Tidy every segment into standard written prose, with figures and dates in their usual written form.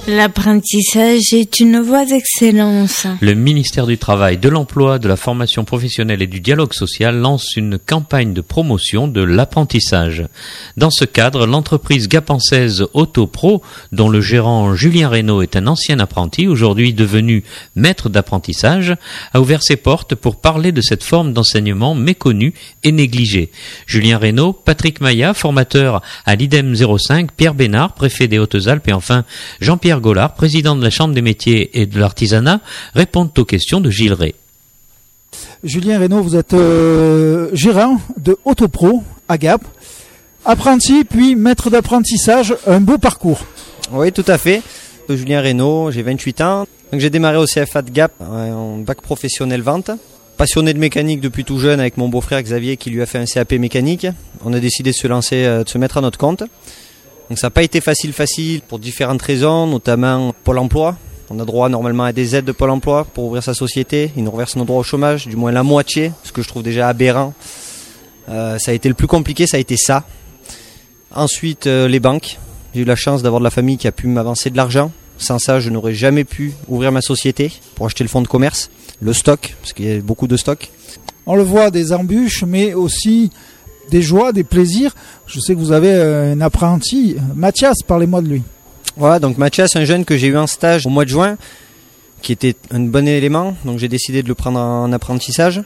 L'apprentissage est une voie d'excellence. Le ministère du Travail, de l'Emploi, de la Formation professionnelle et du Dialogue social lance une campagne de promotion de l'apprentissage. Dans ce cadre, l'entreprise gapençaise Autopro, dont le gérant Julien Reynaud est un ancien apprenti, aujourd'hui devenu maître d'apprentissage, a ouvert ses portes pour parler de cette forme d'enseignement méconnue et négligée. Julien Reynaud, Patrick Maillat, formateur à l'IDEM 05, Pierre Bénard, préfet des Hautes-Alpes et enfin Jean-Pierre Gaulard, président de la Chambre des métiers et de l'artisanat, répondent aux questions de Gilles Ray. Julien Reynaud, vous êtes gérant de Autopro à Gap, apprenti puis maître d'apprentissage, un beau parcours. Oui, tout à fait. Julien Reynaud, j'ai 28 ans. Donc, j'ai démarré au CFA de Gap en bac professionnel vente. Passionné de mécanique depuis tout jeune avec mon beau-frère Xavier qui lui a fait un CAP mécanique. On a décidé de se lancer, de se mettre à notre compte. Donc ça n'a pas été facile pour différentes raisons, notamment Pôle emploi. On a droit normalement à des aides de Pôle emploi pour ouvrir sa société. Ils nous reversent nos droits au chômage, du moins la moitié, ce que je trouve déjà aberrant. Ça a été le plus compliqué, ça a été ça. Ensuite, les banques. J'ai eu la chance d'avoir de la famille qui a pu m'avancer de l'argent. Sans ça, je n'aurais jamais pu ouvrir ma société pour acheter le fonds de commerce, le stock, parce qu'il y a beaucoup de stock. On le voit, des embûches, mais aussi des joies, des plaisirs. Je sais que vous avez un apprenti, Mathias, parlez-moi de lui. Voilà, donc Mathias, un jeune que j'ai eu en stage au mois de juin, qui était un bon élément, donc j'ai décidé de le prendre en apprentissage.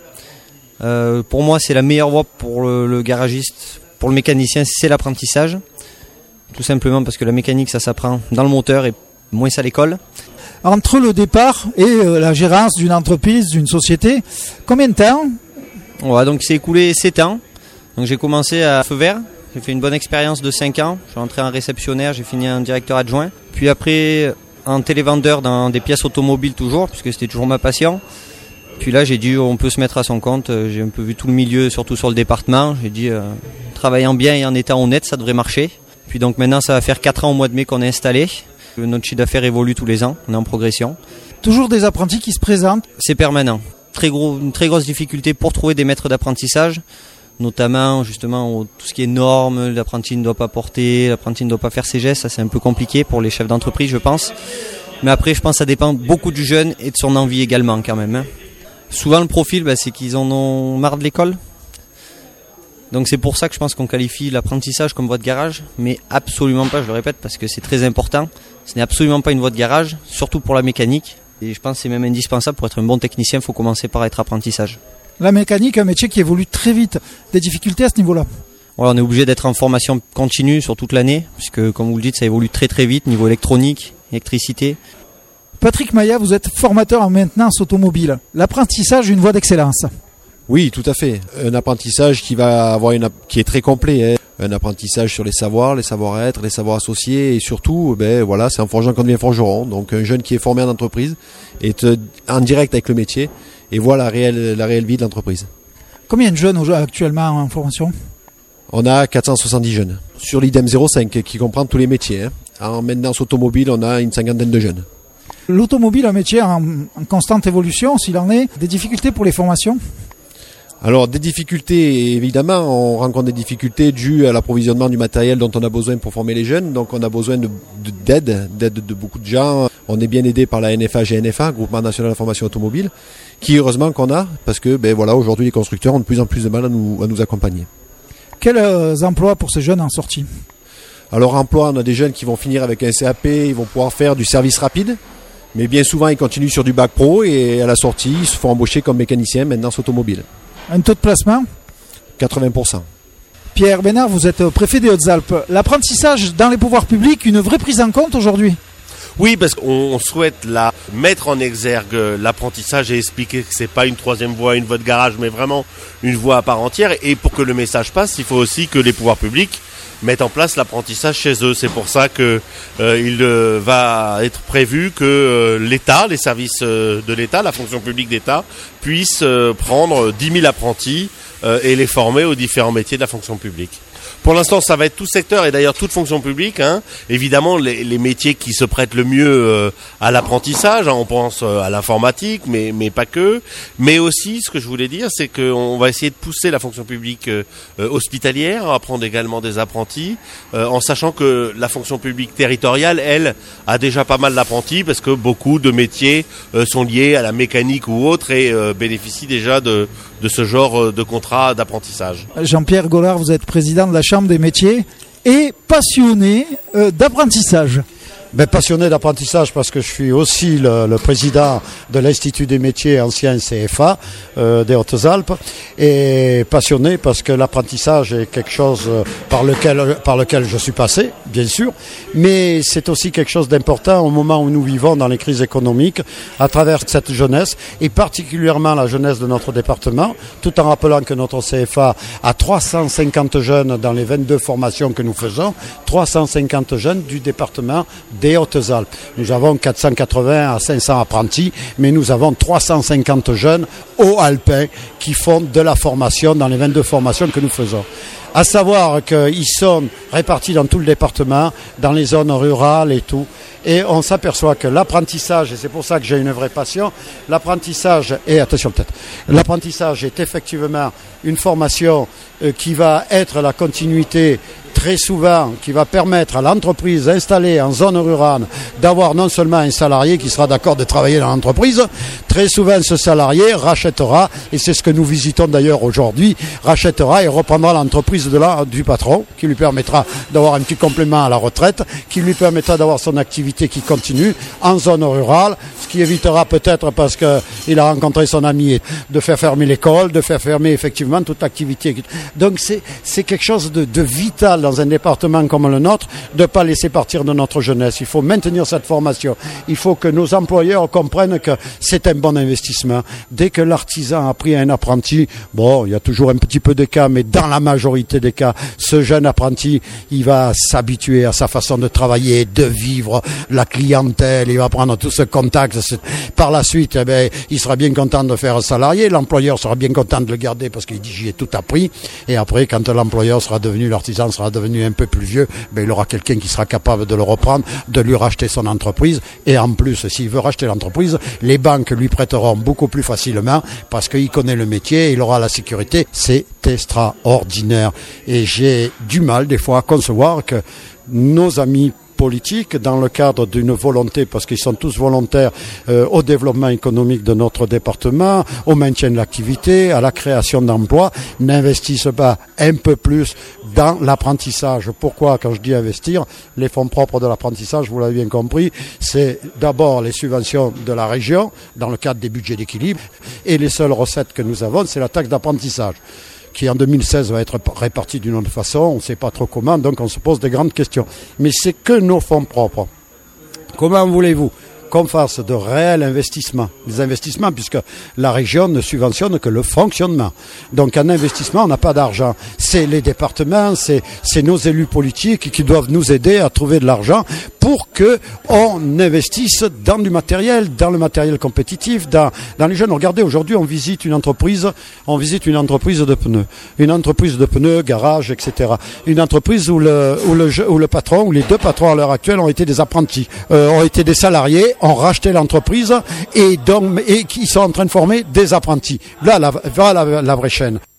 Pour moi, c'est la meilleure voie pour le garagiste, pour le mécanicien, c'est l'apprentissage. Tout simplement parce que la mécanique, ça s'apprend dans le moteur et moins à l'école. Entre le départ et la gérance d'une entreprise, d'une société, combien de temps ? Ouais, donc il s'est écoulé 7 ans. Donc j'ai commencé à Feu Vert, j'ai fait une bonne expérience de 5 ans. Je suis rentré en réceptionnaire, j'ai fini en directeur adjoint. Puis après, en télévendeur dans des pièces automobiles toujours, puisque c'était toujours ma passion. Puis là, j'ai dit, on peut se mettre à son compte. J'ai un peu vu tout le milieu, surtout sur le département. J'ai dit, travaillant bien et en étant honnête, ça devrait marcher. Puis donc maintenant, ça va faire 4 ans au mois de mai qu'on est installé. Notre chiffre d'affaires évolue tous les ans, on est en progression. Toujours des apprentis qui se présentent ? C'est permanent. Une très grosse difficulté pour trouver des maîtres d'apprentissage, notamment justement tout ce qui est normes, l'apprenti ne doit pas porter, l'apprenti ne doit pas faire ses gestes, ça c'est un peu compliqué pour les chefs d'entreprise je pense. Mais après je pense que ça dépend beaucoup du jeune et de son envie également quand même. Souvent le profil c'est qu'ils en ont marre de l'école. Donc c'est pour ça que je pense qu'on qualifie l'apprentissage comme voie de garage, mais absolument pas, je le répète, parce que c'est très important. Ce n'est absolument pas une voie de garage, surtout pour la mécanique. Et je pense que c'est même indispensable pour être un bon technicien, il faut commencer par être apprentissage. La mécanique, un métier qui évolue très vite. Des difficultés à ce niveau-là ? Voilà, on est obligé d'être en formation continue sur toute l'année, puisque comme vous le dites, ça évolue très très vite, niveau électronique, électricité. Patrick Maillat, vous êtes formateur en maintenance automobile. L'apprentissage, une voie d'excellence. Oui, tout à fait. Un apprentissage qui est très complet. Un apprentissage sur les savoir-être, les savoirs associés et surtout, c'est en forgeant qu'on devient forgeron. Donc un jeune qui est formé en entreprise est en direct avec le métier et voit la réelle vie de l'entreprise. Combien de jeunes actuellement en formation ? On a 470 jeunes sur l'IDEM 05 qui comprend tous les métiers. En maintenance automobile, on a une 50aine de jeunes. L'automobile, un métier en constante évolution, s'il en est, des difficultés pour les formations ? Alors des difficultés, évidemment, on rencontre des difficultés dues à l'approvisionnement du matériel dont on a besoin pour former les jeunes. Donc on a besoin d'aide de beaucoup de gens. On est bien aidé par la NFA-GNFA, Groupement National de Formation Automobile, qui heureusement qu'on a, parce que aujourd'hui les constructeurs ont de plus en plus de mal à nous accompagner. Quels emplois pour ces jeunes en sortie ? Alors emploi, on a des jeunes qui vont finir avec un CAP, ils vont pouvoir faire du service rapide. Mais bien souvent ils continuent sur du bac pro et à la sortie ils se font embaucher comme mécaniciens maintenance automobile. Un taux de placement ? 80%. Pierre Bénard, vous êtes préfet des Hautes-Alpes. L'apprentissage dans les pouvoirs publics, une vraie prise en compte aujourd'hui ? Oui, parce qu'on souhaite mettre en exergue l'apprentissage et expliquer que c'est pas une troisième voie, une voie de garage, mais vraiment une voie à part entière. Et pour que le message passe, il faut aussi que les pouvoirs publics mettent en place l'apprentissage chez eux. C'est pour ça que il va être prévu que l'État, les services de l'État, la fonction publique d'État, puissent prendre 10 000 apprentis et les former aux différents métiers de la fonction publique. Pour l'instant, ça va être tout secteur et d'ailleurs toute fonction publique. Évidemment, les métiers qui se prêtent le mieux à l'apprentissage. On pense à l'informatique, mais pas que. Mais aussi, ce que je voulais dire, c'est qu'on va essayer de pousser la fonction publique hospitalière, à prendre également des apprentis, en sachant que la fonction publique territoriale, elle, a déjà pas mal d'apprentis parce que beaucoup de métiers sont liés à la mécanique ou autre et bénéficient déjà de ce genre de contrat d'apprentissage. Jean-Pierre Gollard, vous êtes président de la Chambre des métiers et passionné d'apprentissage. Passionné d'apprentissage parce que je suis aussi le président de l'Institut des métiers ancien CFA des Hautes-Alpes, et passionné parce que l'apprentissage est quelque chose par lequel je suis passé, bien sûr, mais c'est aussi quelque chose d'important au moment où nous vivons dans les crises économiques à travers cette jeunesse, et particulièrement la jeunesse de notre département, tout en rappelant que notre CFA a 350 jeunes dans les 22 formations que nous faisons, 350 jeunes du département des Hautes-Alpes. Nous avons 480 à 500 apprentis, mais nous avons 350 jeunes haut-alpins qui font de la formation dans les 22 formations que nous faisons. À savoir qu'ils sont répartis dans tout le département, dans les zones rurales et tout. Et on s'aperçoit que l'apprentissage, et c'est pour ça que j'ai une vraie passion, l'apprentissage est effectivement une formation qui va être la continuité très souvent, qui va permettre à l'entreprise installée en zone rurale d'avoir non seulement un salarié qui sera d'accord de travailler dans l'entreprise, très souvent ce salarié rachètera, et c'est ce que nous visitons d'ailleurs aujourd'hui, rachètera et reprendra l'entreprise du patron, qui lui permettra d'avoir un petit complément à la retraite, qui lui permettra d'avoir son activité qui continue en zone rurale, ce qui évitera peut-être, parce qu'il a rencontré son ami, de faire fermer l'école, de faire fermer effectivement toute activité. Donc c'est quelque chose de vital dans un département comme le nôtre, de ne pas laisser partir de notre jeunesse. Il faut maintenir cette formation. Il faut que nos employeurs comprennent que c'est un bon investissement. Dès que l'artisan a pris un apprenti, bon, il y a toujours un petit peu de cas, mais dans la majorité des cas, ce jeune apprenti, il va s'habituer à sa façon de travailler, de vivre, la clientèle, il va prendre tout ce contact. Par la suite, il sera bien content de faire un salarié, l'employeur sera bien content de le garder parce qu'il dit j'y ai tout appris, et après, quand l'employeur sera devenu, l'artisan sera devenu un peu plus vieux, il aura quelqu'un qui sera capable de le reprendre, de lui racheter son entreprise, et en plus, s'il veut racheter l'entreprise, les banques lui prêteront beaucoup plus facilement parce qu'il connaît le métier, il aura la sécurité. C'est extraordinaire, et j'ai du mal des fois à concevoir que nos amis politiques, dans le cadre d'une volonté, parce qu'ils sont tous volontaires au développement économique de notre département, au maintien de l'activité, à la création d'emplois, n'investissent pas un peu plus dans l'apprentissage. Pourquoi, quand je dis investir, les fonds propres de l'apprentissage, vous l'avez bien compris, c'est d'abord les subventions de la région, dans le cadre des budgets d'équilibre, et les seules recettes que nous avons, c'est la taxe d'apprentissage, qui en 2016 va être répartie d'une autre façon, on ne sait pas trop comment, donc on se pose des grandes questions. Mais c'est que nos fonds propres. Comment voulez-vous qu'on fasse de réels investissements, des investissements, puisque la région ne subventionne que le fonctionnement. Donc en investissement, on n'a pas d'argent. C'est les départements, c'est nos élus politiques qui doivent nous aider à trouver de l'argent pour qu'on investisse dans du matériel, dans le matériel compétitif, dans les jeunes. Regardez, aujourd'hui, on visite une entreprise de pneus. Une entreprise de pneus, garage, etc. Une entreprise où le patron, ou les deux patrons à l'heure actuelle ont été des apprentis, ont été des salariés, ont racheté l'entreprise et qui sont en train de former des apprentis. Là, la vraie chaîne.